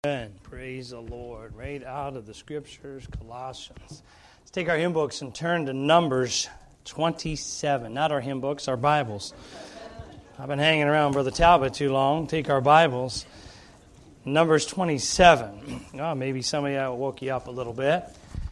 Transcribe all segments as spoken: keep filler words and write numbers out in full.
Amen. Praise the Lord. Right out of the Scriptures, Colossians. Let's take our hymn books and turn to Numbers twenty-seven. Not our hymn books, our Bibles. I've been hanging around Brother Talbot too long. Take our Bibles. Numbers twenty-seven. Oh, maybe some of you woke you up a little bit.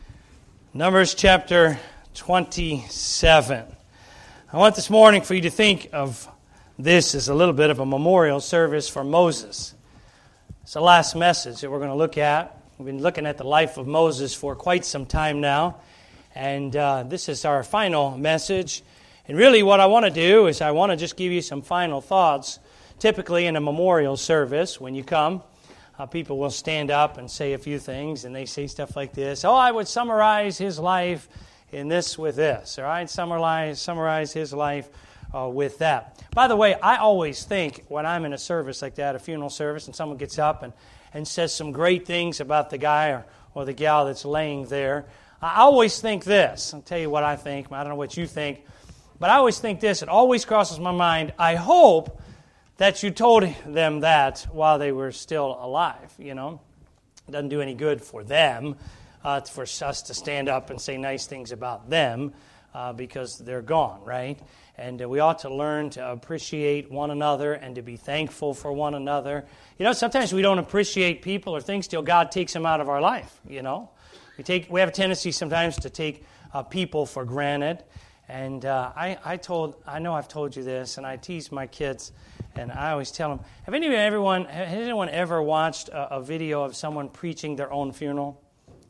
Numbers chapter twenty-seven. I want this morning for you to think of this as a little bit of a memorial service for Moses. It's the last message that we're going to look at. We've been looking at the life of Moses for quite some time now. And uh, this is our final message. And really what I want to do is I want to just give you some final thoughts. Typically in a memorial service, when you come, uh, people will stand up and say a few things. And they say stuff like this. Oh, I would summarize his life in this with this. All right, summarize, summarize his life Uh, with that. By the way, I always think when I'm in a service like that, a funeral service, and someone gets up and, and says some great things about the guy or, or the gal that's laying there, I always think this. I'll tell you what I think. I don't know what you think. But I always think this. It always crosses my mind. I hope that you told them that while they were still alive, you know. It doesn't do any good for them, uh, for us to stand up and say nice things about them uh, because they're gone, right? And uh, we ought to learn to appreciate one another and to be thankful for one another. You know, sometimes we don't appreciate people or things till God takes them out of our life, you know. We take we have a tendency sometimes to take uh, people for granted. And uh, I, I told, I know I've told you this, and I tease my kids, and I always tell them, have any, everyone, has anyone ever watched a, a video of someone preaching their own funeral?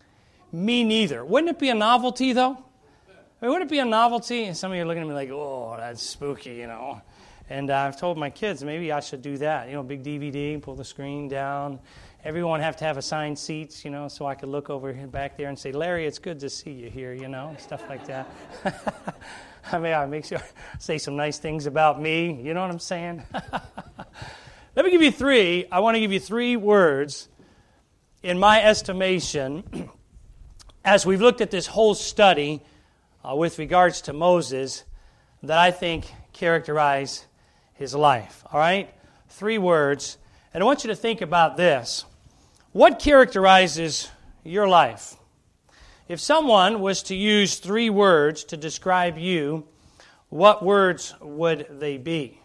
Me neither. Wouldn't it be a novelty, though? I mean, wouldn't it be a novelty? And some of you are looking at me like, oh, that's spooky, you know. And uh, I've told my kids, maybe I should do that. You know, big D V D, pull the screen down. Everyone have to have assigned seats, you know, so I could look over back there and say, Larry, it's good to see you here, you know, stuff like that. I mean, I make sure I say some nice things about me. You know what I'm saying? Let me give you three. I want to give you three words, in my estimation, as we've looked at this whole study, Uh, with regards to Moses, that I think characterize his life. All right? Three words. And I want you to think about this. What characterizes your life? If someone was to use three words to describe you, what words would they be?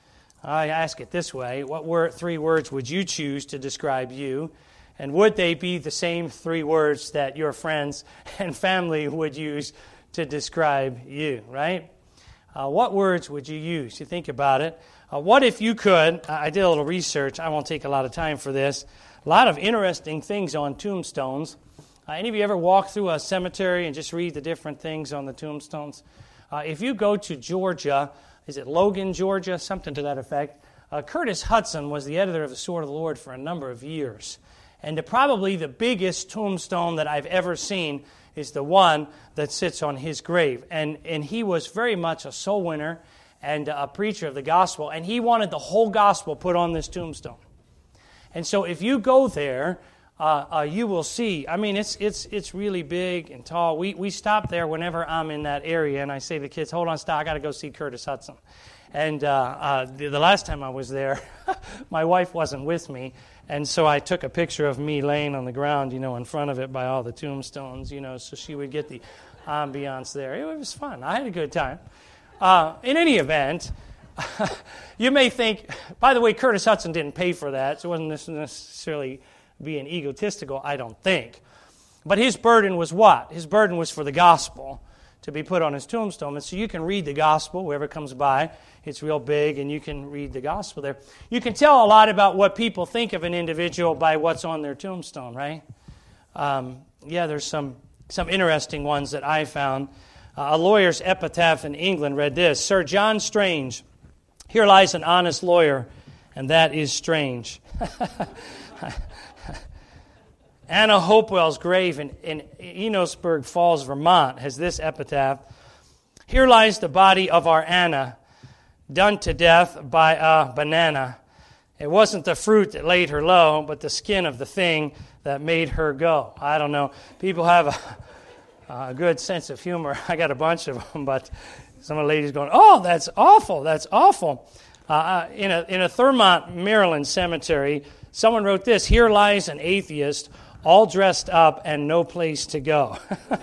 I ask it this way. What word, three words would you choose to describe you? And would they be the same three words that your friends and family would use to describe you, right? Uh, what words would you use? You think about it. Uh, what if you could, I did a little research, I won't take a lot of time for this, a lot of interesting things on tombstones. Uh, any of you ever walk through a cemetery and just read the different things on the tombstones? Uh, if you go to Georgia, is it Logan, Georgia? Something to that effect. Uh, Curtis Hudson was the editor of the Sword of the Lord for a number of years. And the, probably the biggest tombstone that I've ever seen is the one that sits on his grave. And and he was very much a soul winner and a preacher of the gospel. And he wanted the whole gospel put on this tombstone. And so if you go there, uh, uh, you will see, I mean, it's it's it's really big and tall. We we stop there whenever I'm in that area, and I say to the kids, hold on, stop, I got to go see Curtis Hudson. And uh, uh, the, the last time I was there, my wife wasn't with me. And so I took a picture of me laying on the ground, you know, in front of it by all the tombstones, you know, so she would get the ambiance there. It was fun. I had a good time. Uh, in any event, you may think, by the way, Curtis Hudson didn't pay for that, so it wasn't necessarily being egotistical, I don't think. But his burden was what? His burden was for the gospel to be put on his tombstone. And so you can read the gospel, whoever comes by. It's real big, and you can read the gospel there. You can tell a lot about what people think of an individual by what's on their tombstone, right? Um, yeah, there's some, some interesting ones that I found. Uh, a lawyer's epitaph in England read this: Sir John Strange, here lies an honest lawyer, and that is strange. Anna Hopewell's grave in, in Enosburg Falls, Vermont, has this epitaph: Here lies the body of our Anna, done to death by a banana. It wasn't the fruit that laid her low, but the skin of the thing that made her go. I don't know. People have a, a good sense of humor. I got a bunch of them, but some of the ladies going, oh, that's awful, that's awful. Uh, in a in a Thurmont, Maryland cemetery, Someone wrote this, "Here lies an atheist, all dressed up and no place to go."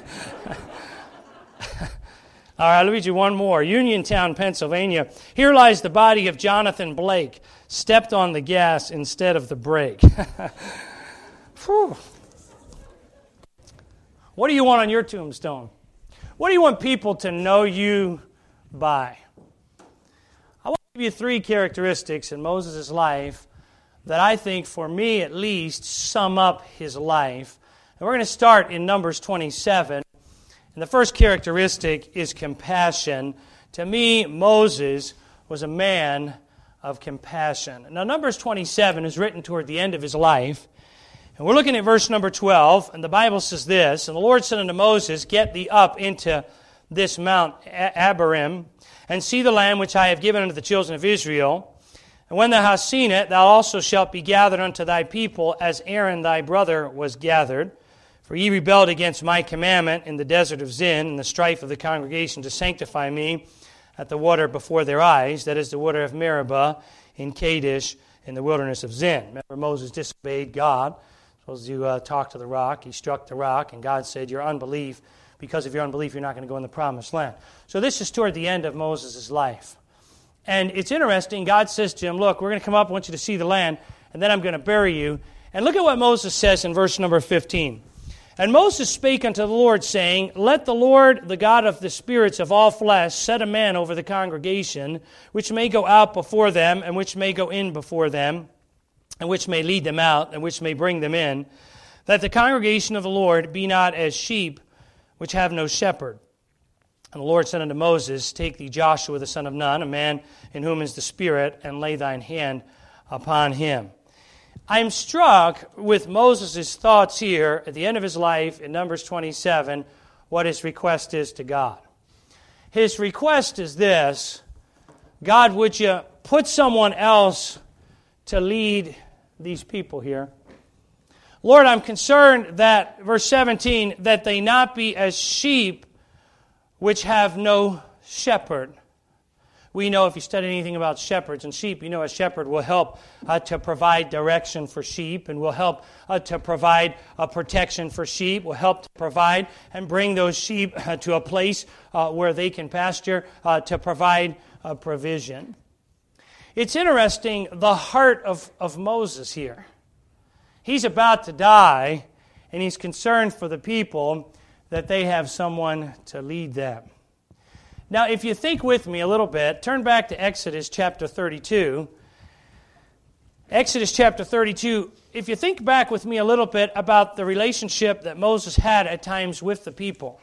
All right, I'll read you one more. Uniontown, Pennsylvania. "Here lies the body of Jonathan Blake, stepped on the gas instead of the brake." Whew. What do you want on your tombstone? What do you want people to know you by? I want to give you three characteristics in Moses' life that I think, for me at least, sum up his life. And we're going to start in Numbers twenty-seven. And the first characteristic is compassion. To me, Moses was a man of compassion. Now, Numbers twenty-seven is written toward the end of his life. And we're looking at verse number twelve, and the Bible says this, "And the Lord said unto Moses, Get thee up into this Mount Abarim, and see the land which I have given unto the children of Israel. And when thou hast seen it, thou also shalt be gathered unto thy people, as Aaron thy brother was gathered. For ye rebelled against my commandment in the desert of Zin, in the strife of the congregation, to sanctify me at the water before their eyes, that is the water of Meribah, in Kadesh, in the wilderness of Zin." Remember, Moses disobeyed God. Supposed to uh, talk to the rock. He struck the rock, and God said, "Your unbelief, because of your unbelief, you're not going to go in the promised land." So this is toward the end of Moses' life. And it's interesting, God says to him, "Look, we're going to come up, I want you to see the land, and then I'm going to bury you." And look at what Moses says in verse number fifteen. "And Moses spake unto the Lord, saying, Let the Lord, the God of the spirits of all flesh, set a man over the congregation, which may go out before them, and which may go in before them, and which may lead them out, and which may bring them in, that the congregation of the Lord be not as sheep which have no shepherd. And the Lord said unto Moses, Take thee Joshua the son of Nun, a man in whom is the Spirit, and lay thine hand upon him." I am struck with Moses' thoughts here at the end of his life in Numbers twenty-seven, what his request is to God. His request is this: God, would you put someone else to lead these people here? Lord, I'm concerned that, verse seventeen, that they not be as sheep which have no shepherd. We know, if you study anything about shepherds and sheep, you know a shepherd will help uh, to provide direction for sheep, and will help uh, to provide uh, protection for sheep, will help to provide and bring those sheep uh, to a place uh, where they can pasture, uh, to provide uh, provision. It's interesting, the heart of, of Moses here. He's about to die, and he's concerned for the people that they have someone to lead them. Now, if you think with me a little bit, turn back to Exodus chapter thirty-two. Exodus chapter thirty-two, if you think back with me a little bit about the relationship that Moses had at times with the people.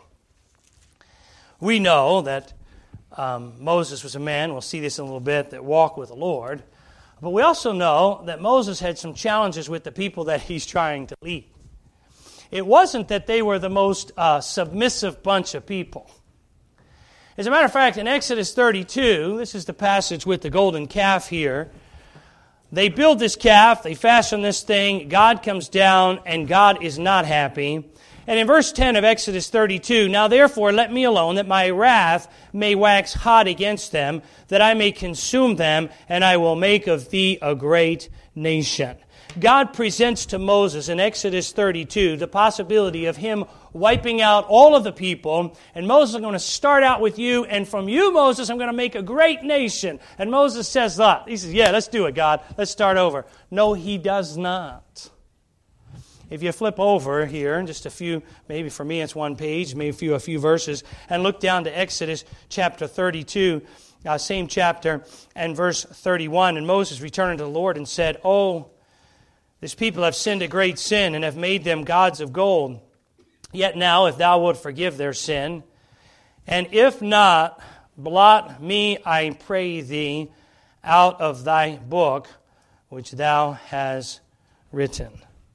We know that um, Moses was a man, we'll see this in a little bit, that walked with the Lord. But we also know that Moses had some challenges with the people that he's trying to lead. It wasn't that they were the most uh, submissive bunch of people. As a matter of fact, in Exodus thirty-two, this is the passage with the golden calf here, they build this calf, they fashion this thing, God comes down, and God is not happy. And in verse ten of Exodus thirty-two, "Now therefore let me alone, that my wrath may wax hot against them, that I may consume them, and I will make of thee a great nation." God presents to Moses in Exodus thirty-two the possibility of him wiping out all of the people. And Moses, "I'm going to start out with you, and from you, Moses, I'm going to make a great nation." And Moses says that. He says, "Yeah, let's do it, God. Let's start over." No, he does not. If you flip over here, just a few, maybe for me it's one page, maybe a few, a few verses, and look down to Exodus chapter thirty-two, uh, same chapter, and verse thirty-one. "And Moses returned to the Lord and said, Oh, this people have sinned a great sin, and have made them gods of gold. Yet now, if thou wilt forgive their sin, and if not, blot me, I pray thee, out of thy book which thou hast written."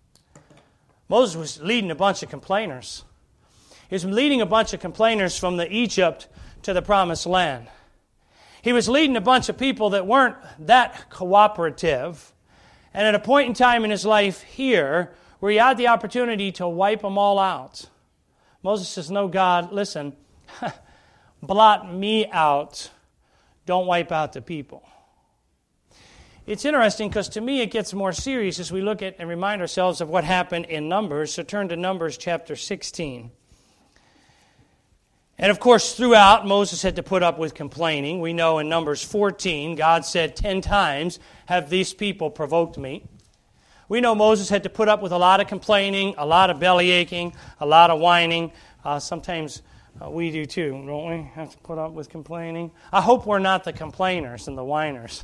Moses was leading a bunch of complainers. He was leading a bunch of complainers from the Egypt to the Promised Land. He was leading a bunch of people that weren't that cooperative. And at a point in time in his life here, where he had the opportunity to wipe them all out, Moses says, "No, God, listen, blot me out. Don't wipe out the people." It's interesting because to me it gets more serious as we look at and remind ourselves of what happened in Numbers. So turn to Numbers chapter sixteen. And of course, throughout, Moses had to put up with complaining. We know in Numbers fourteen, God said ten times, "Have these people provoked me?" We know Moses had to put up with a lot of complaining, a lot of belly aching, a lot of whining. Uh, sometimes uh, we do too, don't we? Have to put up with complaining. I hope we're not the complainers and the whiners.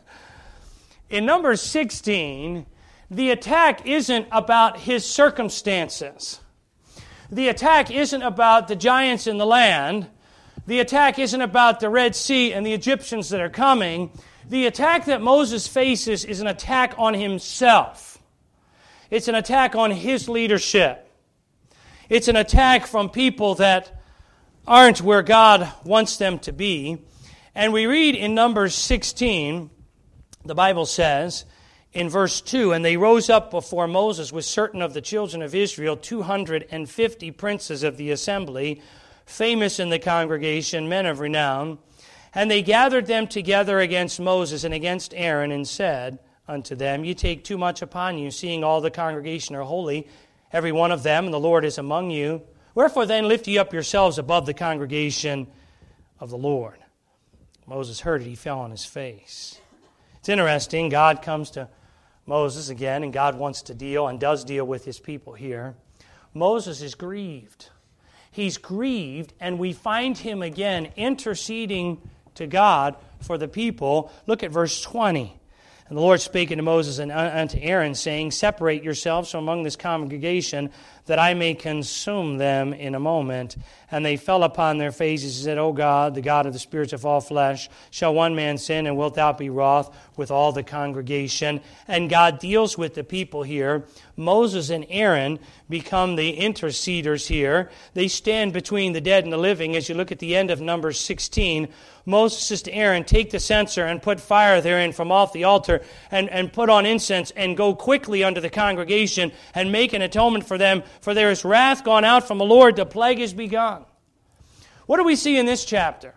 In Numbers sixteen, the attack isn't about his circumstances. The attack isn't about the giants in the land. The attack isn't about the Red Sea and the Egyptians that are coming. The attack that Moses faces is an attack on himself. It's an attack on his leadership. It's an attack from people that aren't where God wants them to be. And we read in Numbers sixteen, the Bible says, in verse two, "And they rose up before Moses with certain of the children of Israel, two hundred fifty princes of the assembly, famous in the congregation, men of renown. And they gathered them together against Moses and against Aaron, and said unto them, Ye take too much upon you, seeing all the congregation are holy, every one of them, and the Lord is among you. Wherefore then lift ye up yourselves above the congregation of the Lord." Moses heard it, he fell on his face. It's interesting, God comes to Moses again, and God wants to deal and does deal with his people here. Moses is grieved. He's grieved, and we find him again interceding to God for the people. Look at verse twenty. "And the Lord spake unto Moses and unto Aaron, saying, Separate yourselves from among this congregation, that I may consume them in a moment. And they fell upon their faces and said, O God, the God of the spirits of all flesh, shall one man sin, and wilt thou be wroth with all the congregation?" And God deals with the people here. Moses and Aaron become the interceders here. They stand between the dead and the living. As you look at the end of Numbers sixteen, Moses says to Aaron, "Take the censer and put fire therein from off the altar, and, and put on incense, and go quickly unto the congregation, and make an atonement for them, for there is wrath gone out from the Lord, the plague is begun." What do we see in this chapter?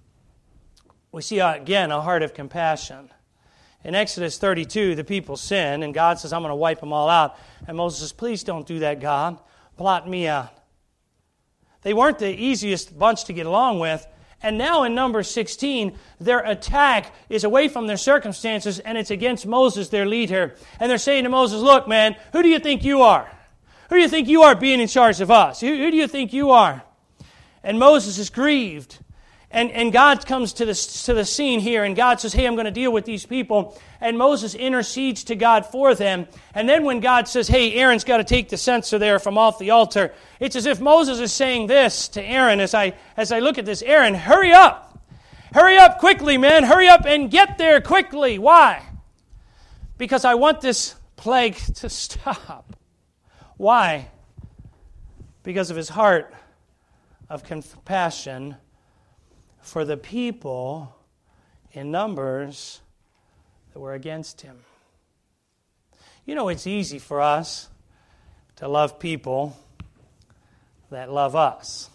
We see, uh, again, a heart of compassion. In Exodus thirty-two, the people sin, and God says, "I'm going to wipe them all out." And Moses says, "Please don't do that, God. Blot me out." They weren't the easiest bunch to get along with. And now in Numbers sixteen, their attack is away from their circumstances, and it's against Moses, their leader. And they're saying to Moses, "Look, man, who do you think you are? Who do you think you are being in charge of us? Who, who do you think you are?" And Moses is grieved. And, and God comes to the, to the scene here, and God says, "Hey, I'm going to deal with these people." And Moses intercedes to God for them. And then when God says, "Hey, Aaron's got to take the censer there from off the altar," it's as if Moses is saying this to Aaron as I, as I look at this. "Aaron, hurry up. Hurry up quickly, man. Hurry up and get there quickly." Why? Because I want this plague to stop. Why? Because of his heart of compassion for the people in Numbers that were against him. You know, it's easy for us to love people that love us.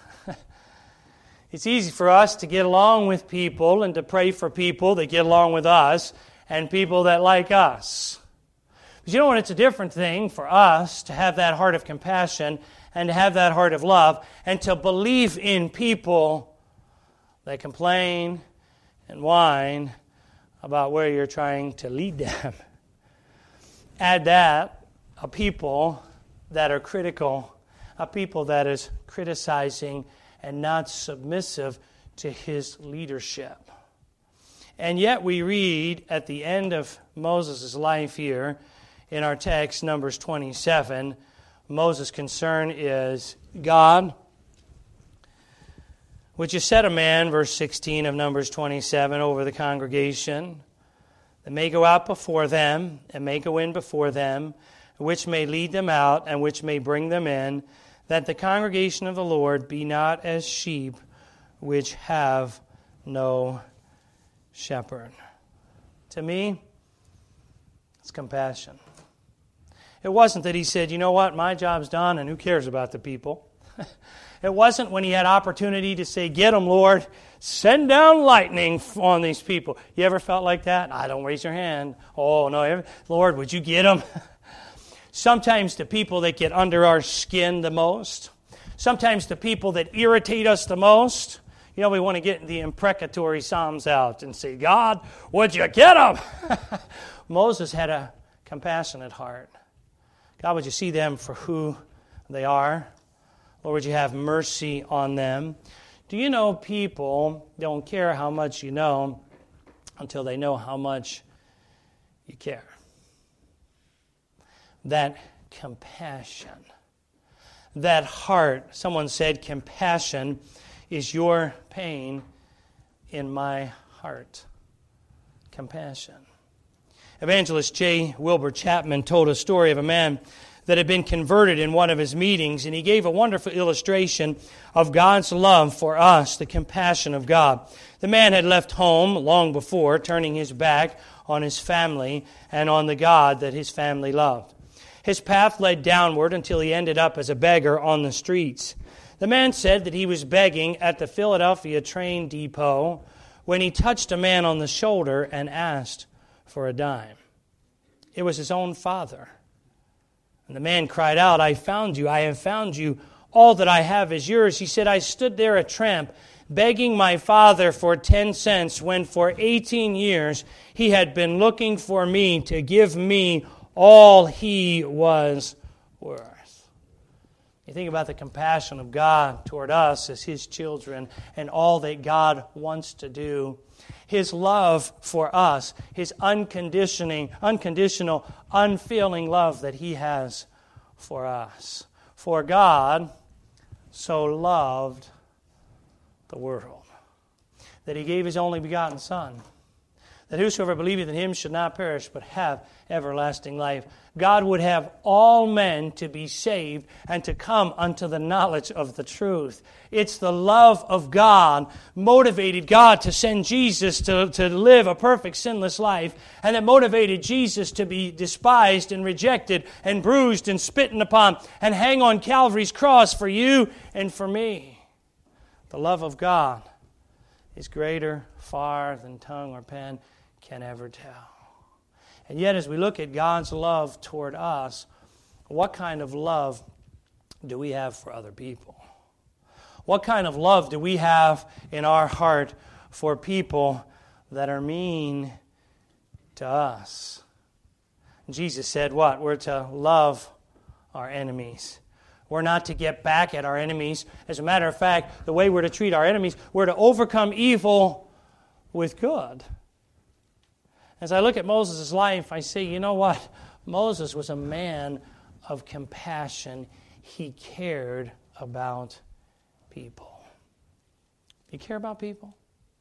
It's easy for us to get along with people and to pray for people that get along with us and people that like us. But you know what? It's a different thing for us to have that heart of compassion and to have that heart of love and to believe in people that complain and whine about where you're trying to lead them. Add that, a people that are critical, a people that is criticizing and not submissive to his leadership. And yet we read at the end of Moses' life here, in our text, Numbers twenty-seven, Moses' concern is, God, which you set a man, verse sixteen of Numbers twenty-seven, over the congregation, that may go out before them, and may go in before them, which may lead them out, and which may bring them in, that the congregation of the Lord be not as sheep which have no shepherd. To me, it's compassion. It wasn't that he said, "You know what, my job's done, and who cares about the people?" It wasn't when he had opportunity to say, get them, Lord. Send down lightning on these people. You ever felt like that? I don't raise your hand. Oh, no. Lord, would you get them? Sometimes the people that get under our skin the most, sometimes the people that irritate us the most, you know, we want to get the imprecatory psalms out and say, God, would you get them? Moses had a compassionate heart. God, would you see them for who they are? Lord, would you have mercy on them? Do you know people don't care how much you know until they know how much you care? That compassion, that heart. Someone said compassion is your pain in my heart. Compassion. Evangelist J. Wilbur Chapman told a story of a man that had been converted in one of his meetings, and he gave a wonderful illustration of God's love for us, the compassion of God. The man had left home long before, turning his back on his family and on the God that his family loved. His path led downward until he ended up as a beggar on the streets. The man said that he was begging at the Philadelphia train depot when he touched a man on the shoulder and asked for a dime. It was his own father. And the man cried out, I found you, I have found you. All that I have is yours. He said, I stood there a tramp, begging my father for ten cents when for eighteen years he had been looking for me to give me all he was worth. You think about the compassion of God toward us as His children and all that God wants to do. His love for us, His unconditioning, unconditional, unfailing love that He has for us. For God so loved the world that He gave His only begotten Son, that whosoever believeth in Him should not perish, but have everlasting life. God would have all men to be saved and to come unto the knowledge of the truth. It's the love of God motivated God to send Jesus to, to live a perfect sinless life, and that motivated Jesus to be despised and rejected and bruised and spitten upon and hang on Calvary's cross for you and for me. The love of God is greater far than tongue or pen can ever tell. And yet, as we look at God's love toward us, what kind of love do we have for other people? What kind of love do we have in our heart for people that are mean to us? Jesus said what? We're to love our enemies. We're not to get back at our enemies. As a matter of fact, the way we're to treat our enemies, we're to overcome evil with good. As I look at Moses' life, I say, you know what? Moses was a man of compassion. He cared about people. You care about people?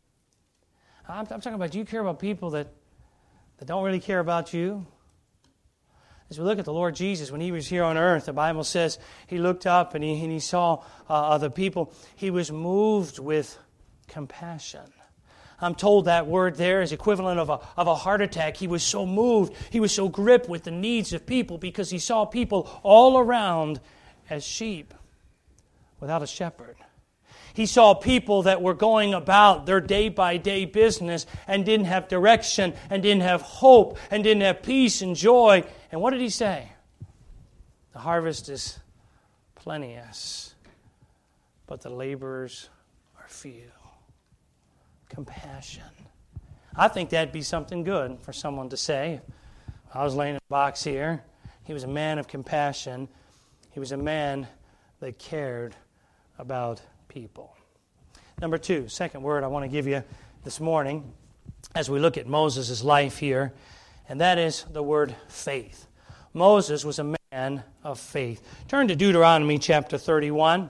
I'm, I'm talking about, do you care about people that, that don't really care about you? As we look at the Lord Jesus, when He was here on earth, the Bible says He looked up and He, and he saw uh, other people. He was moved with compassion. I'm told that word there is equivalent of a, of a heart attack. He was so moved, he was so gripped with the needs of people because he saw people all around as sheep without a shepherd. He saw people that were going about their day-by-day business and didn't have direction and didn't have hope and didn't have peace and joy. And what did He say? The harvest is plenteous, but the laborers are few. Compassion. I think that'd be something good for someone to say. I was laying in a box here. He was a man of compassion. He was a man that cared about people. Number two, second word I want to give you this morning as we look at Moses' life here, and that is the word faith. Moses was a man of faith. Turn to Deuteronomy chapter thirty-one.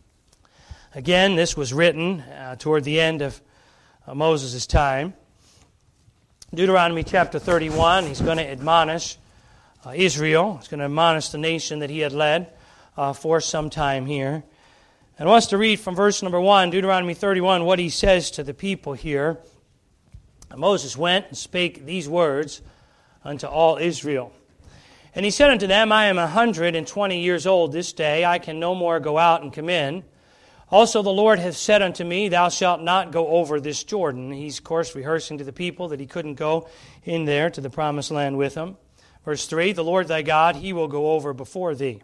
Again, this was written uh, toward the end of uh, Moses' time. Deuteronomy chapter thirty-one, he's going to admonish uh, Israel. He's going to admonish the nation that he had led uh, for some time here. And I want us to read from verse number one, Deuteronomy thirty-one, what he says to the people here. And Moses went and spake these words unto all Israel. And he said unto them, I am a hundred and twenty years old this day. I can no more go out and come in. Also the Lord hath said unto me, thou shalt not go over this Jordan. He's, of course, rehearsing to the people that he couldn't go in there to the promised land with them. Verse three, the Lord thy God, he will go over before thee.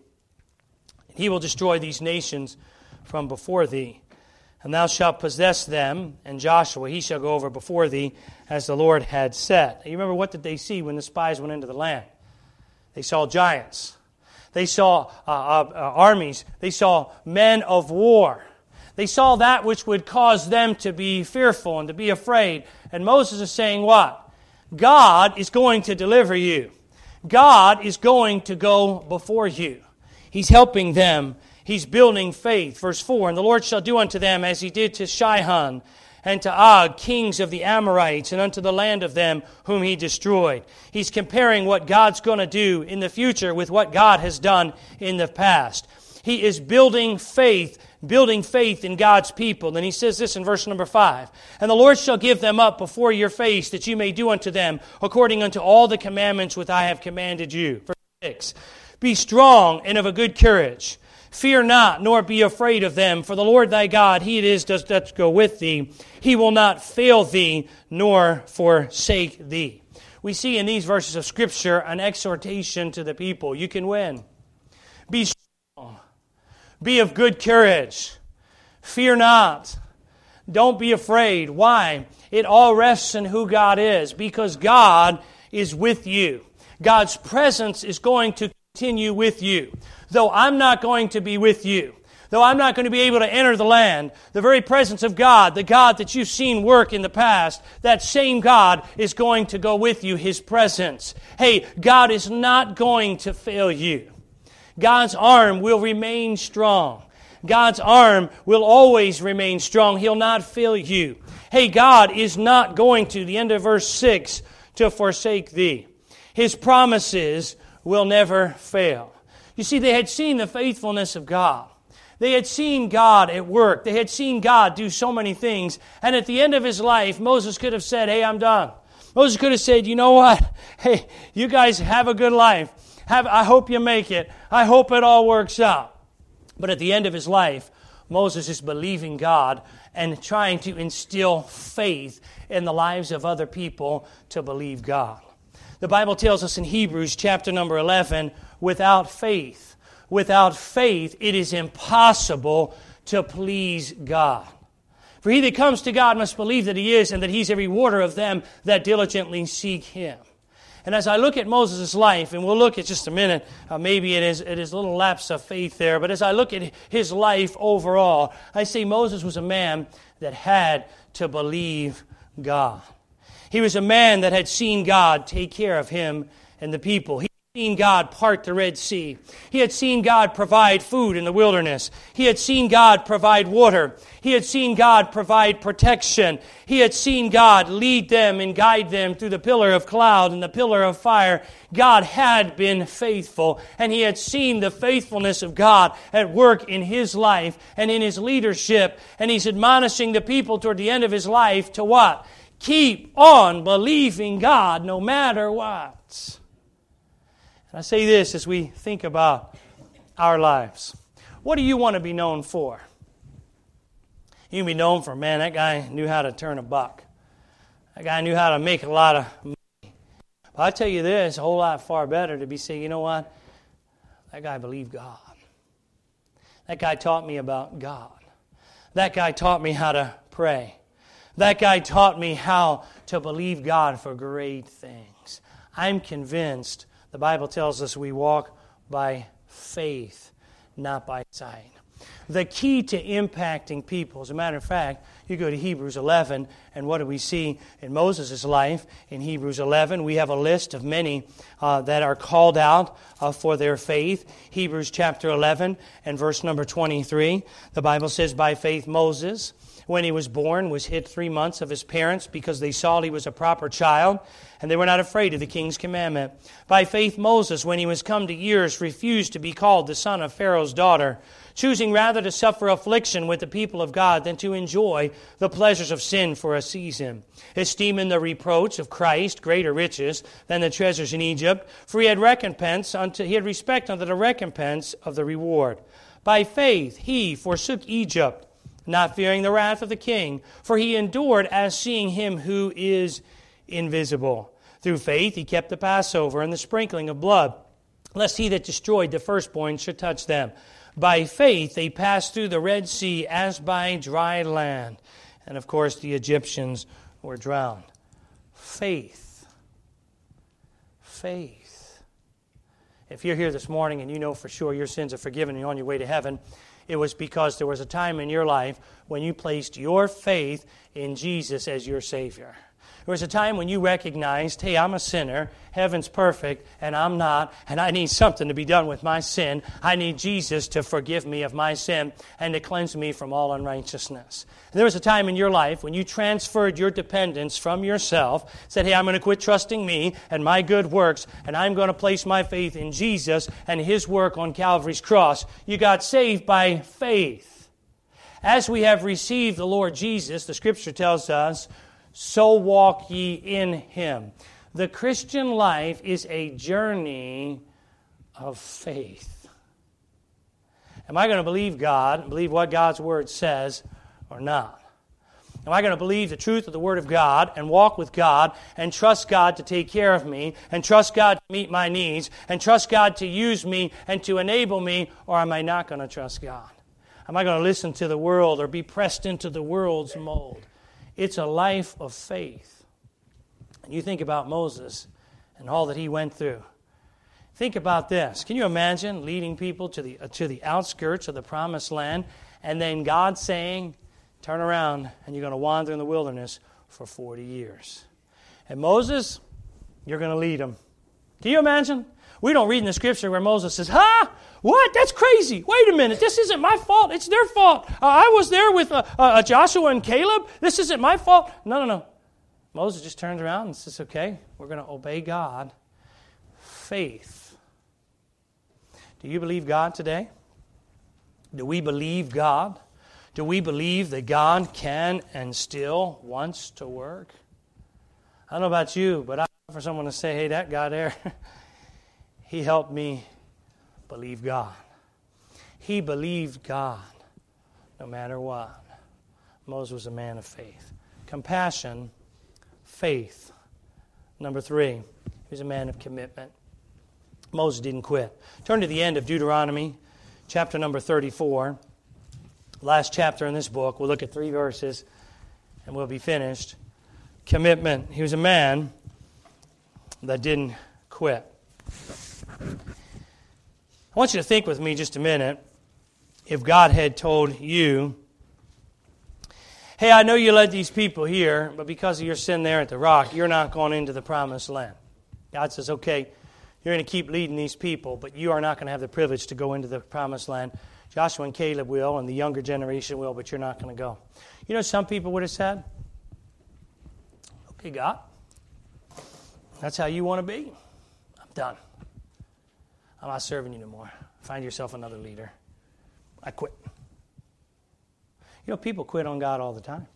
He will destroy these nations from before thee. And thou shalt possess them, and Joshua, he shall go over before thee, as the Lord had said. You remember, what did they see when the spies went into the land? They saw giants. They saw uh, uh, uh, armies. They saw men of war. They saw that which would cause them to be fearful and to be afraid. And Moses is saying what? God is going to deliver you. God is going to go before you. He's helping them. He's building faith. Verse four, and the Lord shall do unto them as he did to Sihon and to Og, kings of the Amorites, and unto the land of them whom he destroyed. He's comparing what God's going to do in the future with what God has done in the past. He is building faith, building faith in God's people. And he says this in verse number five, and the Lord shall give them up before your face, that you may do unto them according unto all the commandments which I have commanded you. Verse six, be strong and of a good courage. Fear not, nor be afraid of them, for the Lord thy God, he it is does, does go with thee. He will not fail thee, nor forsake thee. We see in these verses of Scripture an exhortation to the people. You can win. Be strong. Be of good courage. Fear not. Don't be afraid. Why? It all rests in who God is, because God is with you. God's presence is going to continue with you. Though I'm not going to be with you, though I'm not going to be able to enter the land, the very presence of God, the God that you've seen work in the past, that same God is going to go with you, His presence. Hey, God is not going to fail you. God's arm will remain strong. God's arm will always remain strong. He'll not fail you. Hey, God is not going to, the end of verse six, to forsake thee. His promises will never fail. You see, they had seen the faithfulness of God. They had seen God at work. They had seen God do so many things. And at the end of his life, Moses could have said, hey, I'm done. Moses could have said, you know what? Hey, you guys have a good life. Have, I hope you make it. I hope it all works out. But at the end of his life, Moses is believing God and trying to instill faith in the lives of other people to believe God. The Bible tells us in Hebrews chapter number eleven, without faith, without faith, it is impossible to please God. For he that comes to God must believe that He is, and that He's a rewarder of them that diligently seek Him. And as I look at Moses' life, and we'll look at just a minute, uh, maybe it is, it is a little lapse of faith there, but as I look at his life overall, I see Moses was a man that had to believe God. He was a man that had seen God take care of him and the people. He had seen God part the Red Sea. He had seen God provide food in the wilderness. He had seen God provide water. He had seen God provide protection. He had seen God lead them and guide them through the pillar of cloud and the pillar of fire. God had been faithful, and he had seen the faithfulness of God at work in his life and in his leadership. And he's admonishing the people toward the end of his life to what? Keep on believing God no matter what. And I say this as we think about our lives. What do you want to be known for? You can be known for, man, that guy knew how to turn a buck. That guy knew how to make a lot of money. But I tell you this, a whole lot far better to be saying, you know what? That guy believed God. That guy taught me about God. That guy taught me how to pray. That guy taught me how to believe God for great things. I'm convinced the Bible tells us we walk by faith, not by sight. The key to impacting people, as a matter of fact, you go to Hebrews eleven, and what do we see in Moses' life? In Hebrews eleven, we have a list of many uh, that are called out uh, for their faith. Hebrews chapter eleven and verse number twenty-three, the Bible says, by faith Moses, when he was born, was hid three months of his parents because they saw he was a proper child, and they were not afraid of the king's commandment. By faith Moses, when he was come to years, refused to be called the son of Pharaoh's daughter, choosing rather to suffer affliction with the people of God than to enjoy the pleasures of sin for a season, esteeming the reproach of Christ greater riches than the treasures in Egypt, for he had recompense unto he had respect unto the recompense of the reward. By faith he forsook Egypt, not fearing the wrath of the king, for he endured as seeing him who is invisible. Through faith he kept the Passover and the sprinkling of blood, lest he that destroyed the firstborn should touch them. By faith they passed through the Red Sea as by dry land. And of course the Egyptians were drowned. Faith. Faith. If you're here this morning and you know for sure your sins are forgiven and you're on your way to heaven, it was because there was a time in your life when you placed your faith in Jesus as your Savior. There was a time when you recognized, hey, I'm a sinner, heaven's perfect, and I'm not, and I need something to be done with my sin. I need Jesus to forgive me of my sin and to cleanse me from all unrighteousness. And there was a time in your life when you transferred your dependence from yourself, said, hey, I'm going to quit trusting me and my good works, and I'm going to place my faith in Jesus and His work on Calvary's cross. You got saved by faith. As we have received the Lord Jesus, the Scripture tells us, so walk ye in Him. The Christian life is a journey of faith. Am I going to believe God, believe what God's Word says, or not? Am I going to believe the truth of the Word of God and walk with God and trust God to take care of me and trust God to meet my needs and trust God to use me and to enable me, or am I not going to trust God? Am I going to listen to the world or be pressed into the world's mold? It's a life of faith. And you think about Moses and all that he went through. Think about this. Can you imagine leading people to the, uh, to the outskirts of the promised land and then God saying, turn around and you're going to wander in the wilderness for forty years. And Moses, you're going to lead them. Can you imagine? We don't read in the Scripture where Moses says, huh? What? That's crazy. Wait a minute. This isn't my fault. It's their fault. Uh, I was there with uh, uh, Joshua and Caleb. This isn't my fault. No, no, no. Moses just turns around and says, okay, we're going to obey God. Faith. Do you believe God today? Do we believe God? Do we believe that God can and still wants to work? I don't know about you, but I for someone to say, hey, that guy there, he helped me believe God. He believed God no matter what. Moses was a man of faith. Compassion, faith. Number three, he was a man of commitment. Moses didn't quit. Turn to the end of Deuteronomy, chapter number thirty-four. Last chapter in this book. We'll look at three verses and we'll be finished. Commitment. He was a man that didn't quit. I want you to think with me just a minute. If God had told you, hey, I know you led these people here, but because of your sin there at the rock, you're not going into the promised land. God says, okay, you're going to keep leading these people, but you are not going to have the privilege to go into the promised land. Joshua and Caleb will, and the younger generation will, but you're not going to go. You know, some people would have said, okay, God, that's how you want to be. I'm done. I'm not serving you no more. Find yourself another leader. I quit. You know, people quit on God all the time.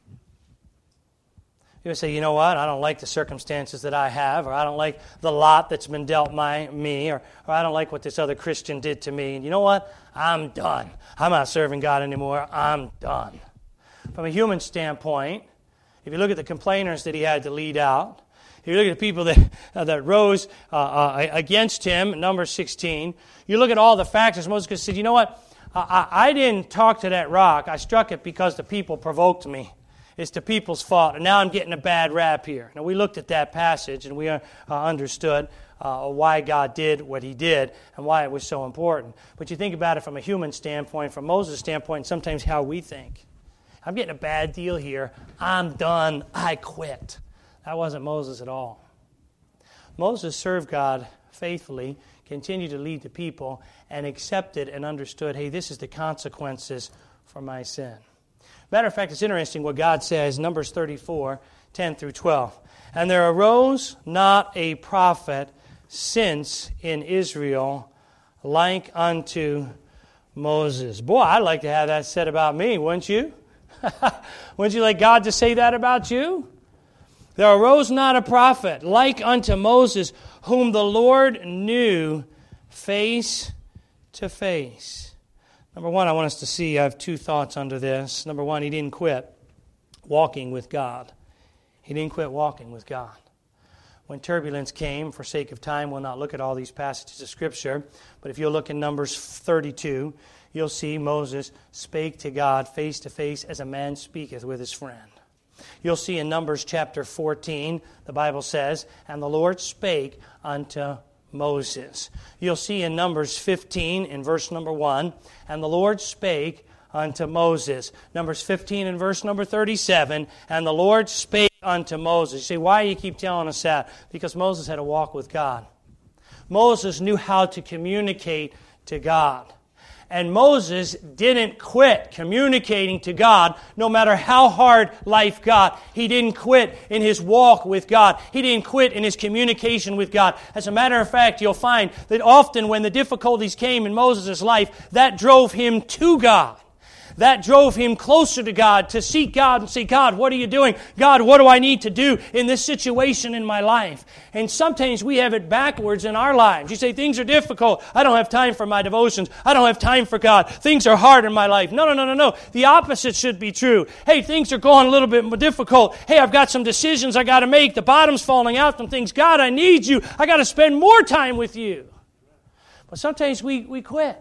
People say, you know what, I don't like the circumstances that I have, or I don't like the lot that's been dealt my me, or, or I don't like what this other Christian did to me. And you know what? I'm done. I'm not serving God anymore. I'm done. From a human standpoint, if you look at the complainers that he had to lead out, if you look at the people that uh, that rose uh, uh, against him, number sixteen, you look at all the factors. Moses said, you know what? I, I didn't talk to that rock. I struck it because the people provoked me. It's the people's fault, and now I'm getting a bad rap here. Now, we looked at that passage, and we uh, understood uh, why God did what He did and why it was so important. But you think about it from a human standpoint, from Moses' standpoint, and sometimes how we think. I'm getting a bad deal here. I'm done. I quit. That wasn't Moses at all. Moses served God faithfully, continued to lead the people, and accepted and understood, hey, this is the consequences for my sin. Matter of fact, it's interesting what God says, Numbers thirty-four, ten through twelve. And there arose not a prophet since in Israel like unto Moses. Boy, I'd like to have that said about me, wouldn't you? Wouldn't you like God to say that about you? There arose not a prophet like unto Moses, whom the Lord knew face to face. Number one, I want us to see, I have two thoughts under this. Number one, he didn't quit walking with God. He didn't quit walking with God. When turbulence came, for sake of time, we'll not look at all these passages of Scripture, but if you'll look in Numbers thirty-two, you'll see Moses spake to God face to face as a man speaketh with his friend. You'll see in Numbers chapter fourteen, the Bible says, and the Lord spake unto Moses. You'll see in Numbers fifteen, in verse number one, and the Lord spake unto Moses. Numbers fifteen and verse number thirty-seven, and the Lord spake unto Moses. You say, why do you keep telling us that? Because Moses had a walk with God. Moses knew how to communicate to God. And Moses didn't quit communicating to God no matter how hard life got. He didn't quit in his walk with God. He didn't quit in his communication with God. As a matter of fact, you'll find that often when the difficulties came in Moses' life, that drove him to God. That drove him closer to God, to seek God and say, God, what are you doing? God, what do I need to do in this situation in my life? And sometimes we have it backwards in our lives. You say, things are difficult. I don't have time for my devotions. I don't have time for God. Things are hard in my life. No, no, no, no, no. The opposite should be true. Hey, things are going a little bit more difficult. Hey, I've got some decisions I got to make. The bottom's falling out from things. God, I need you. I got to spend more time with you. But sometimes we, we quit.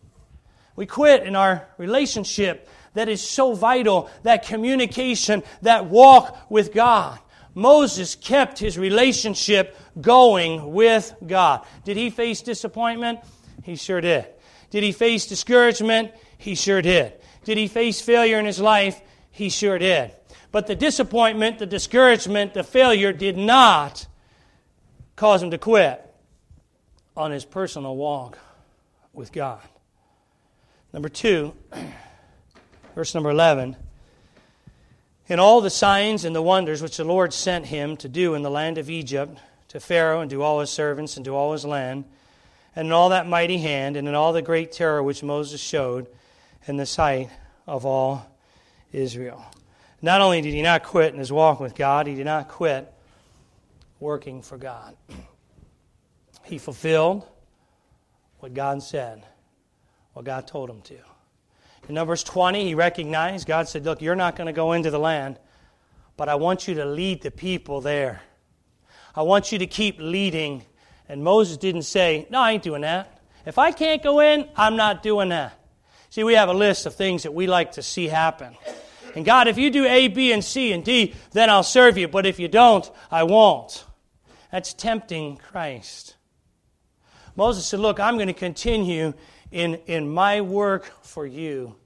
We quit in our relationship that is so vital, that communication, that walk with God. Moses kept his relationship going with God. Did he face disappointment? He sure did. Did he face discouragement? He sure did. Did he face failure in his life? He sure did. But the disappointment, the discouragement, the failure did not cause him to quit on his personal walk with God. Number two, verse number eleven, in all the signs and the wonders which the Lord sent him to do in the land of Egypt, to Pharaoh and to all his servants and to all his land, and in all that mighty hand and in all the great terror which Moses showed in the sight of all Israel. Not only did he not quit in his walk with God, he did not quit working for God. He fulfilled what God said. What God told him to. In Numbers twenty, he recognized, God said, look, you're not going to go into the land, but I want you to lead the people there. I want you to keep leading. And Moses didn't say, no, I ain't doing that. If I can't go in, I'm not doing that. See, we have a list of things that we like to see happen. And God, if you do A, B, and C, and D, then I'll serve you. But if you don't, I won't. That's tempting Christ. Moses said, look, I'm going to continue In, in my work for you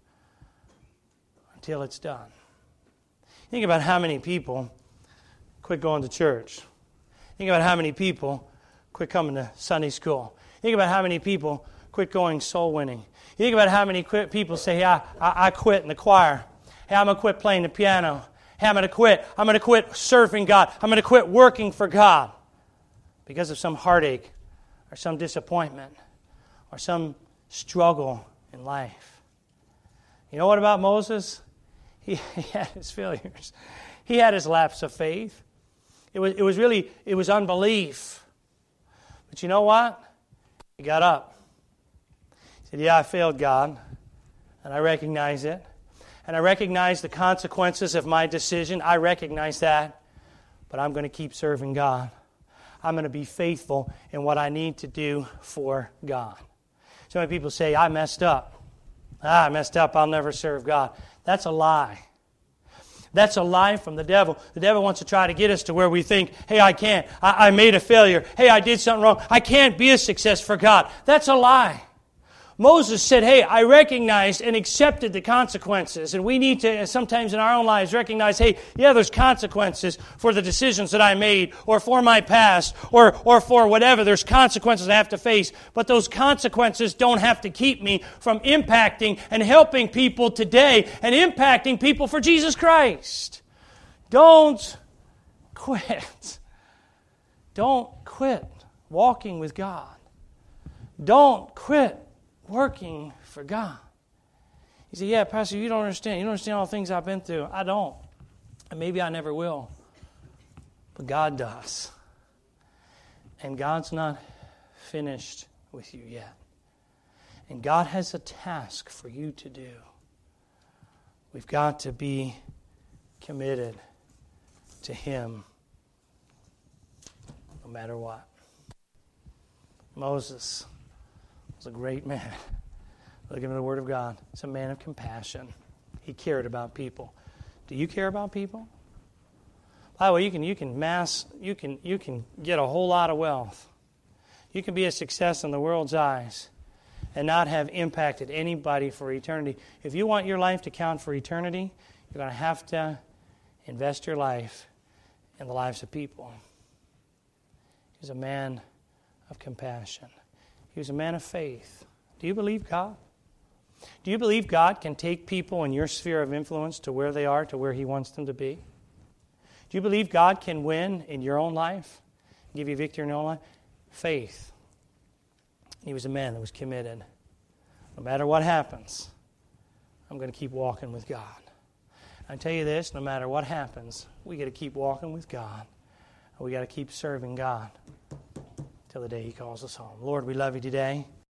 until it's done. Think about how many people quit going to church. Think about how many people quit coming to Sunday school. Think about how many people quit going soul winning. You think about how many quit people say, hey, I, I, I quit in the choir. Hey, I'm going to quit playing the piano. Hey, I'm going to quit. I'm going to quit serving God. I'm going to quit working for God because of some heartache or some disappointment or some struggle in life. You know what about Moses? He, he had his failures. He had his lapse of faith. It was, it was really, it was unbelief. But you know what? He got up. He said, yeah, I failed God, and I recognize it. And I recognize the consequences of my decision. I recognize that. But I'm going to keep serving God. I'm going to be faithful in what I need to do for God. So many people say, I messed up. Ah, I messed up. I'll never serve God. That's a lie. That's a lie from the devil. The devil wants to try to get us to where we think, hey, I can't. I, I made a failure. Hey, I did something wrong. I can't be a success for God. That's a lie. Moses said, hey, I recognized and accepted the consequences. And we need to sometimes in our own lives recognize, hey, yeah, there's consequences for the decisions that I made or for my past or, or for whatever. There's consequences I have to face. But those consequences don't have to keep me from impacting and helping people today and impacting people for Jesus Christ. Don't quit. Don't quit walking with God. Don't quit working for God. You say, yeah, Pastor, you don't understand. You don't understand all the things I've been through. I don't. And maybe I never will. But God does. And God's not finished with you yet. And God has a task for you to do. We've got to be committed to Him no matter what. Moses was a great man. Look into the Word of God. He's a man of compassion. He cared about people. Do you care about people? By the way, you can you can mass you can you can get a whole lot of wealth. You can be a success in the world's eyes and not have impacted anybody for eternity. If you want your life to count for eternity, you're going to have to invest your life in the lives of people. He was a man of compassion. He was a man of faith. Do you believe God? Do you believe God can take people in your sphere of influence to where they are, to where He wants them to be? Do you believe God can win in your own life, give you victory in your own life? Faith. He was a man that was committed. No matter what happens, I'm going to keep walking with God. I tell you this, no matter what happens, we got to keep walking with God. We got to keep serving God till the day He calls us home. Lord, we love You today.